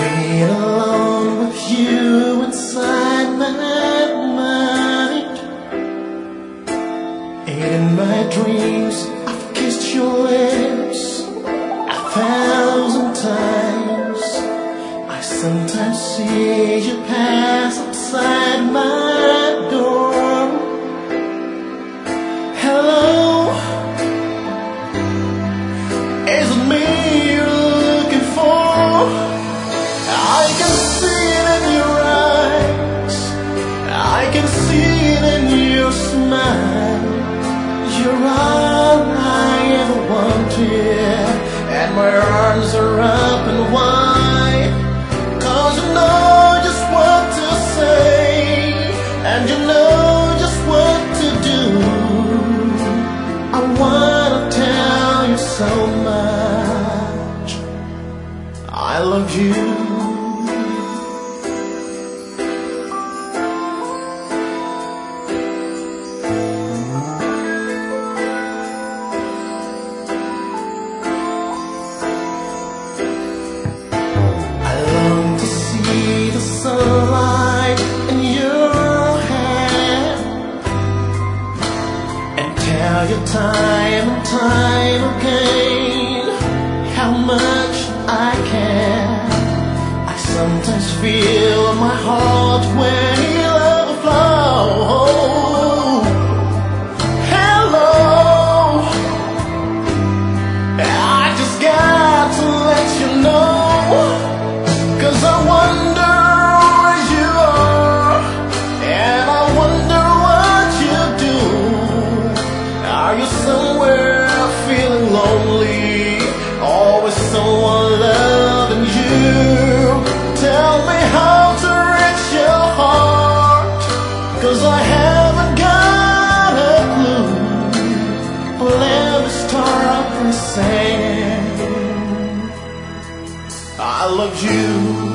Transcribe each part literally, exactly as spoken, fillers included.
be alone with you inside my mind. And in my dreams I've kissed your lips a thousand times. I sometimes see you pass outside my door. Hello, is it me you're looking for? I can see it in your eyes, I can see it in your smile. You're all I ever wanted, and my arms are up and wide. Cause you know just what to say, and you know just what to do. I wanna tell you so much I love you. Sunlight in your hair, and tell you time and time again how much I care. I sometimes feel my heart will overflow. Hello, I just got to let you know, cause I wonder someone loving you. Tell me how to reach your heart, cause I haven't got a clue. Let me start by saying I love you.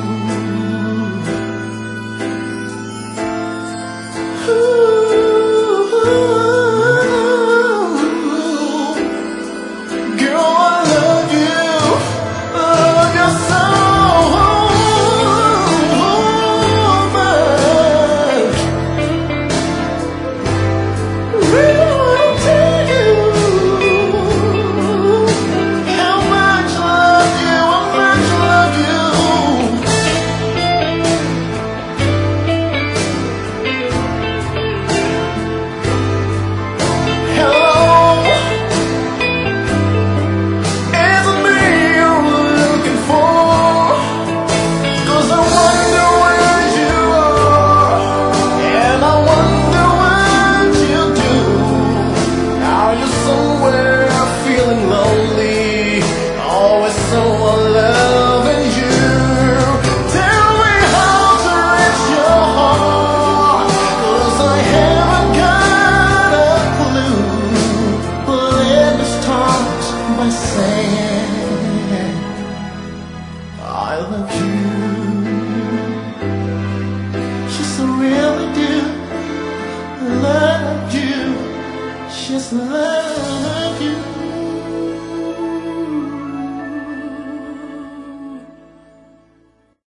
I love you. Just really do love you. Just love